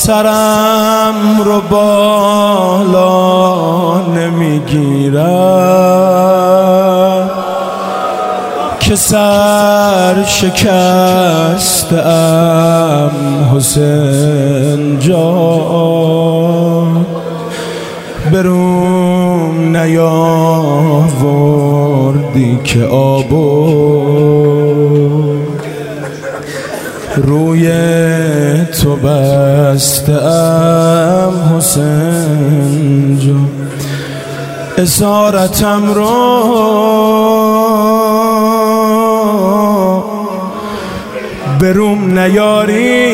سرم رو بالا نمیگیرم که سر شکستم حسین جان، بروم نیاوردی که آبو روی تو بستم حسین جان، اسارتم رو بروم نیاری،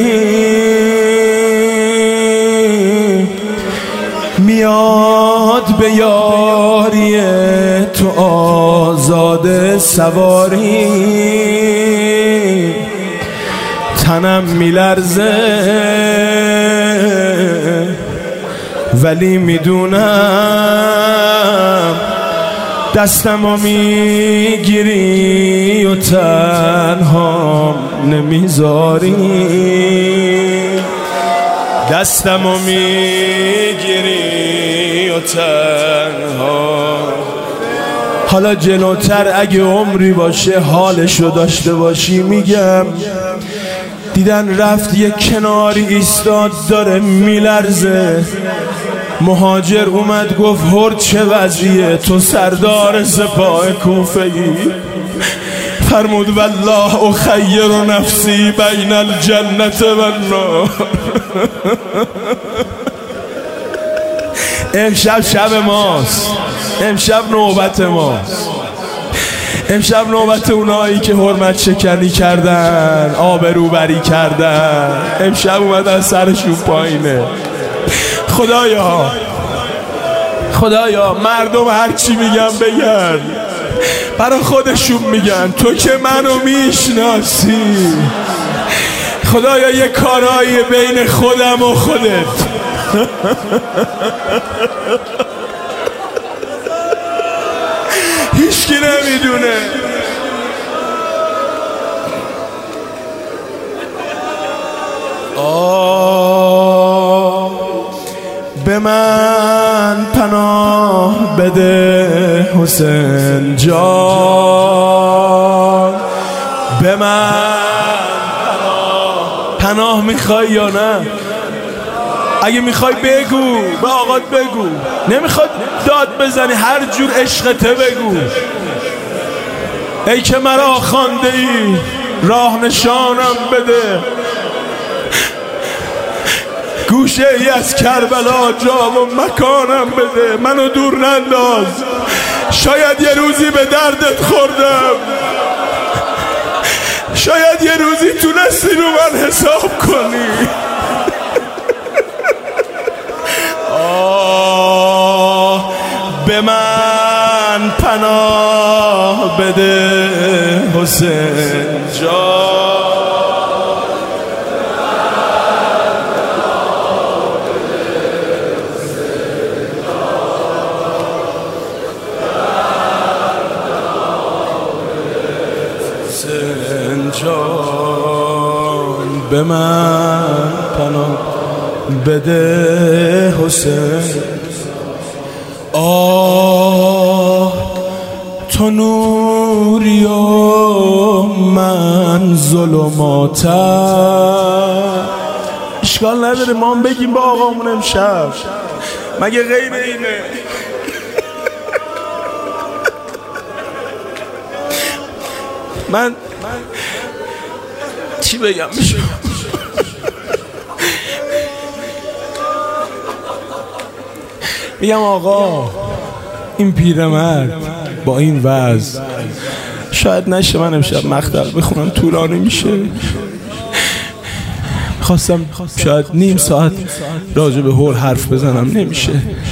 میاد به یاری تو آزاد سواری، تنم میلرزه ولی میدونم دستمو میگیری و تنها نمیذاری، دستمو میگیری و تنها. حالا جلوتر اگه عمری باشه حالشو داشته باشی میگم، دیدن رفت یه کناری ایستاد داره میلرزه، مهاجر اومد گفت هرد چه وضعیه، تو سردار سپاه کوفه ای؟ فرمود والله اخیر نفسی بین الجنت و النار. امشب شب ماست، امشب نوبت ماست، امشب نوبت اونایی که حرمت شکنی کردن، آبروبری کردن، امشب اومدن سرشون پایینه. خدایا مردم هرچی میگن بگن، برای خودشون میگن، تو که منو میشناسی. خدایا یه کارایی بین خودم و خودت. هیچکی نمیدونه. به من پناه بده حسین جان، به من پناه میخوای یا نه؟ اگه میخوای بگو، به آقات بگو، نمیخواد داد بزنی، هر جور عشقته بگو. ای که مرا خوانده ای راه نشانم بده، گوشه ای از کربلا جا و مکانم بده، منو دور ننداز، شاید یه روزی به دردت خوردم، شاید یه روزی تونستی رو من حساب کنی. به من پناه بده حسین جان، به من پناه بده حسین. تو نوری و من ظلماتم. اشکال نداره ما هم بگیم با آقامون امشب، مگه غیر اینه؟ من چی بگم میشه؟ میگم آقا این پیرمرد با این وضع شاید نشه من امشب مقطع بخونم، طولانی میشه. خواستم شاید نیم ساعت راجع به هول حرف بزنم، نمیشه.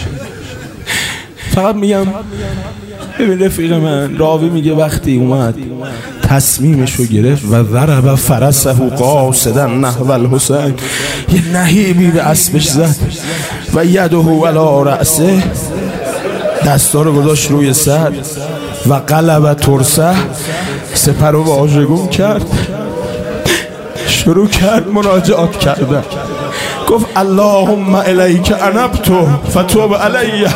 فقط میگم ببین رفیق من راوی میگه وقتی اومد تصمیمشو گرفت و ضرب فرسه قاصدا نحو الحسین، یه نهیبی به اسبش زد و یده علی رأسه، دستا رو گذاشت روی سر و قلب ترسه، سپر رو واژگون کرد، شروع کرد مناجات کردن. گفت اللهم الیک انبت فتوب علی.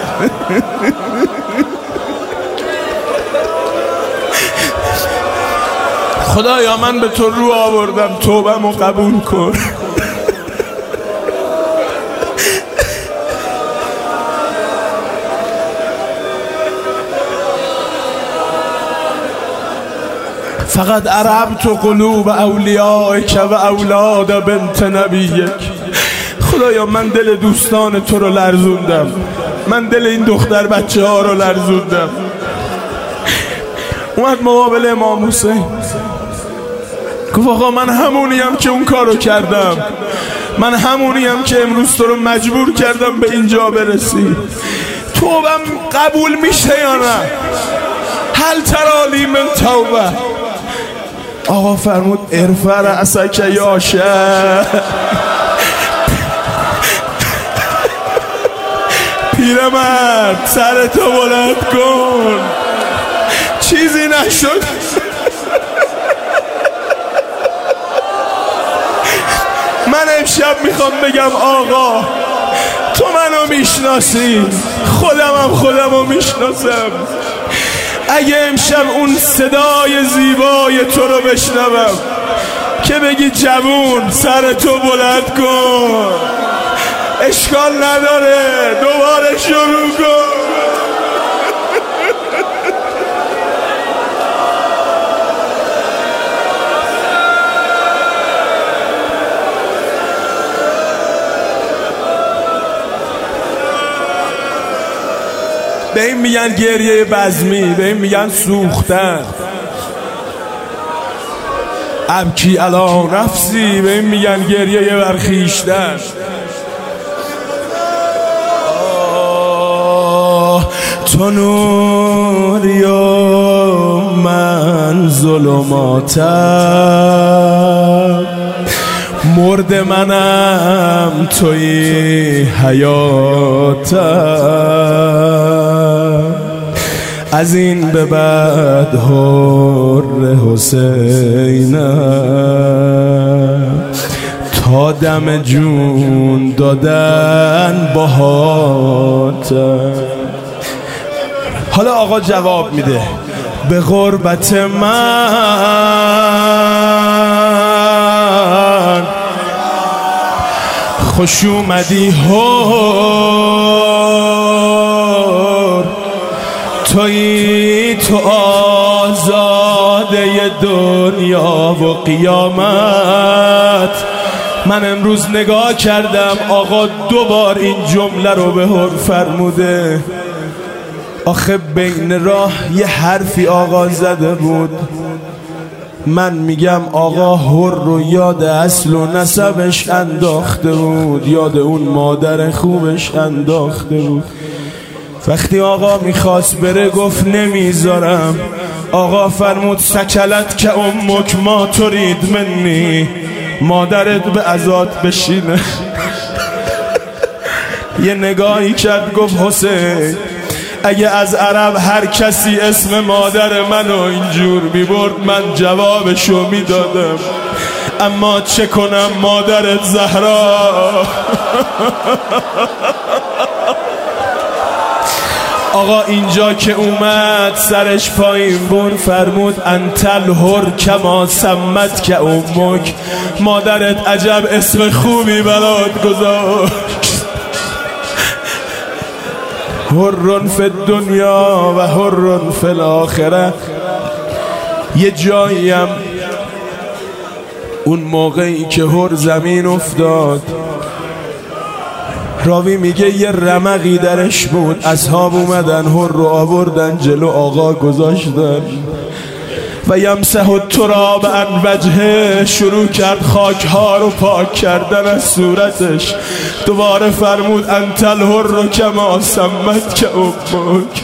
خدایا من به تو رو آوردم، توبه‌مو قبول کن. فقط عربت قلوب اولیائک و اولاد بنت نبیک. خدایا من دل دوستان تو رو لرزوندم، من دل این دختر بچه ها رو لرزوندم. اومد مقابل امام حسین گفت آقا من همونیم که اون کارو کردم، من همونیم که امروز تو رو مجبور کردم به اینجا برسی. توبم قبول میشه یا نه؟ هل ترالی من توبه؟ آقا فرمود ارفع رأسک یا شه. پیرمرد سرتو بلند کن، چیزی نشد. من امشب میخوام بگم آقا تو منو میشناسی، خودمو میشناسم. اگه امشب اون صدای زیبای تو رو بشنوم که بگی جوون سرتو بلند کن، اشکال نداره دوباره شروع کن. به این میگن گریه بزمی، به این میگن سوختن. ابکی علی نفسی، به این میگن گریه برخیشتن. تو نوری و من ظلماتم، مرد منم توی حیاتم. از این به بعد حر حسینم، تا دم جون دادن باهاتم. حالا آقا جواب میده به غربت من خوش اومدی هور، تویی تو آزاده دنیا و قیامت. من امروز نگاه کردم آقا دوبار این جمله رو به هر فرموده. آخه بین راه یه حرفی آقا زده بود. من میگم آقا هر رو یاد اصل و نسبش انداخته بود، یاد اون مادر خوبش انداخته بود. وقتی آقا میخواست بره گفت نمیذارم. آقا فرمود سکلت که امک ما ترید منی، مادرت به عزات بشینه. یه نگاهی کرد گفت حسین اگه از عرب هر کسی اسم مادر منو اینجور میبرد من جوابشو میدادم، اما چه کنم مادرت زهرا. آقا اینجا که اومد سرش پایین بود فرمود انتل هر کما سمت که امک، مادرت عجب اسم خوبی برات گذاشت. هرن فی الدنیا و هرن فی الاخره. یه جاییم اون موقعی که هر زمین افتاد، راوی میگه یه رمقی درش بود، اصحاب اومدن هر رو آوردن جلو آقا گذاشتن و یمسح التراب عن وجهه، شروع کرد خاکها رو پاک کردن از صورتش. دوباره فرمود انت الحر کما سمت که امک.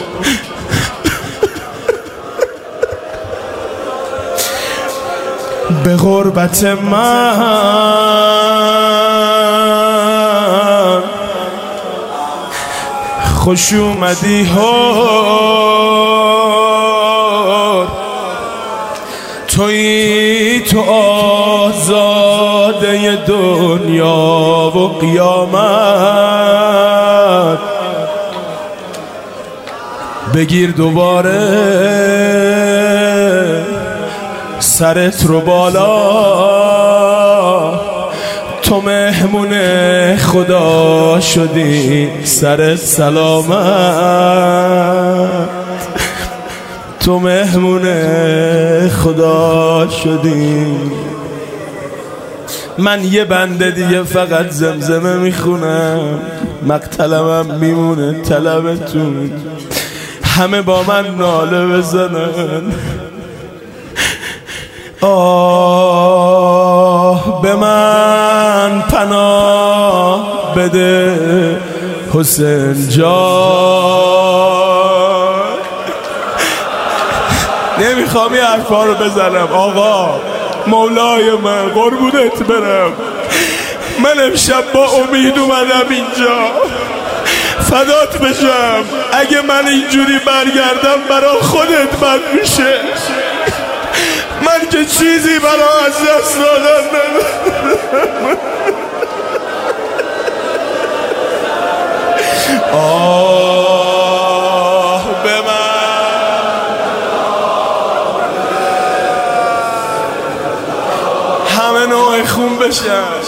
به غربت من خوش اومدی هر، تویی تو آزاده باده دنیا و قیامت، بگیر دوباره سرت رو بالا، تو مهمون خدا شدی سرت سلامت، تو مهمون خدا شدی. من یه بنده دیگه فقط زمزمه میخونم، مقتلمم میمونه طلبتون، همه با من ناله بزنن. آه به من پناه بده حسین جان. نمیخوام یه حرفا رو بزنم آقا، مولای من قربونت برم، من امشب با امید اومدم اینجا، فدات بشم. اگه من اینجوری برگردم برا خودت بد میشه، من که چیزی برا از دست دادن ندارم. آه به من، همه نوع خون بشن.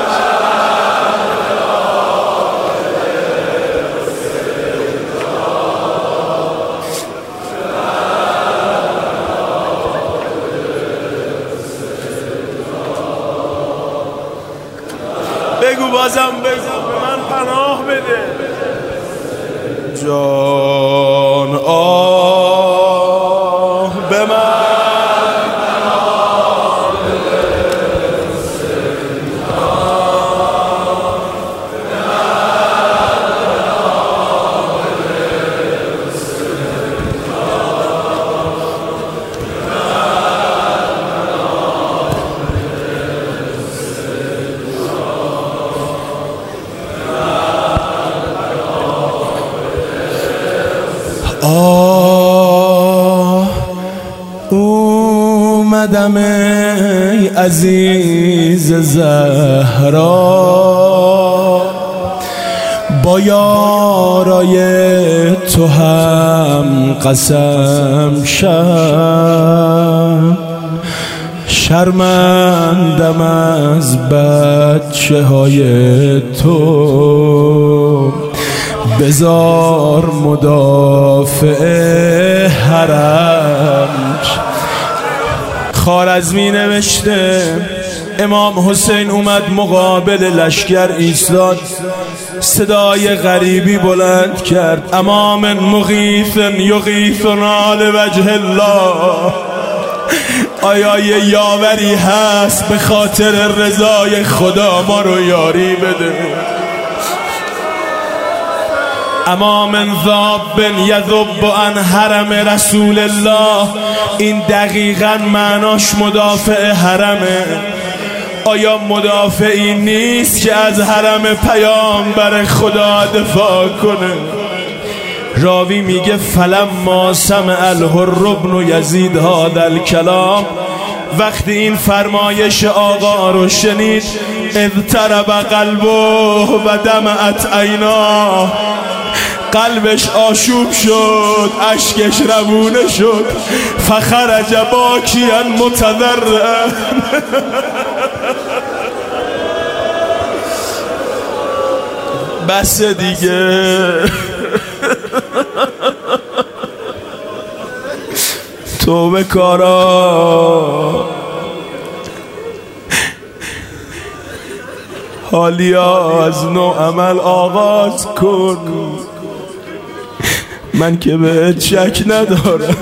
بگو بازم بگو، به من پناه بده جان. آه به من پناه بده اومدم ای عزیز زهرا، با یارای تو هم قسم شم، شرمندم از بچه های تو، بزار مدافع حرم. خوارزمی نوشته امام حسین اومد مقابل لشکر ایستاد، صدای غریبی بلند کرد، امام مغیث یغیثنا لوجه الله. آیا یه یاوری هست به خاطر رضای خدا ما رو یاری بده؟ امام ذاب یذب عن حرم رسول الله، این دقیقاً معناش مدافع حرمه. آیا مدافعی نیست که از حرم پیامبر خدا دفاع کنه؟ راوی میگه فلما سمع الحر بن یزید هذا الکلام، وقتی این فرمایش آقا رو شنید، اضطرب قلبه و دمعت عیناه، قلبش آشوب شد، اشکش روونه شد، فخرج باکیا متضرعا. بس دیگه، توبه کارا، حالیا از نو عمل آغاز کن. من که بهت شک ندارم،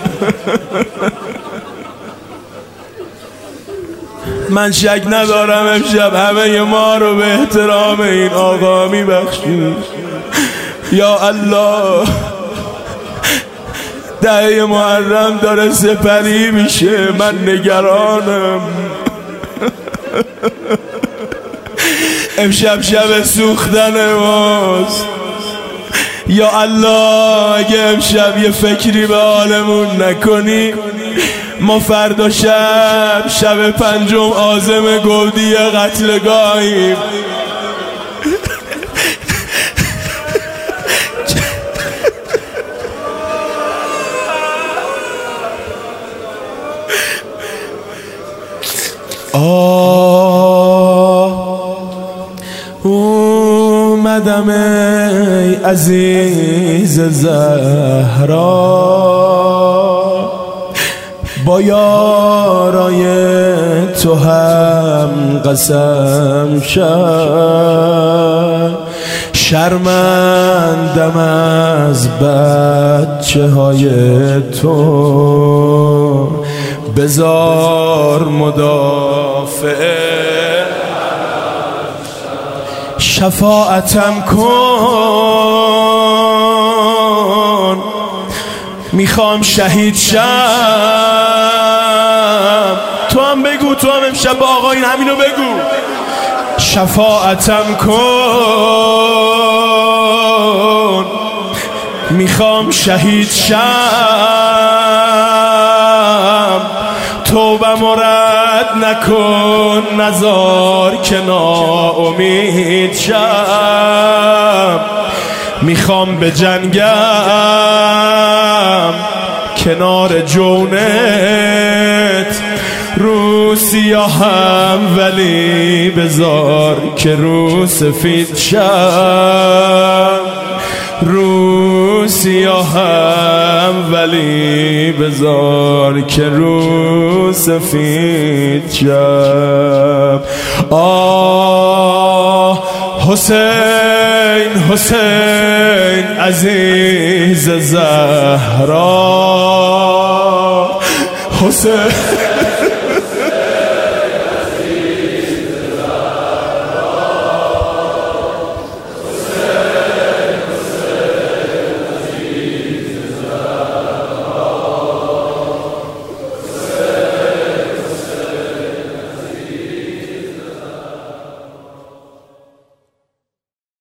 من شک ندارم امشب همه ما رو به احترام این آقا میبخشی. یا الله، دهه محرم داره سپری میشه، من نگرانم. امشب شب سوختن ماست. یا الله، اگه امشب یه فکری به حالمون نکنی، ما فردا شب پنجم عازم گودی قتلگاهیم. اومدم ای عزیز زهرا، با یارای تو هم قسم شرمندم از بچه های تو، بزار مدافع شفاعتم کن، میخوام شهید شم. تو هم بگو، تو هم امشب با آقایین همینو بگو. شفاعتم کن، میخوام شهید شم. توبم رد نکن، نزار که ناامید شم. میخوام به جنگم کنار جونت، رو سیاهم ولی بذار که رو سفید شم. رو سیاهم ولی بذار که رو سفید شم. آه حسین حسین عزیز زهرا، حسین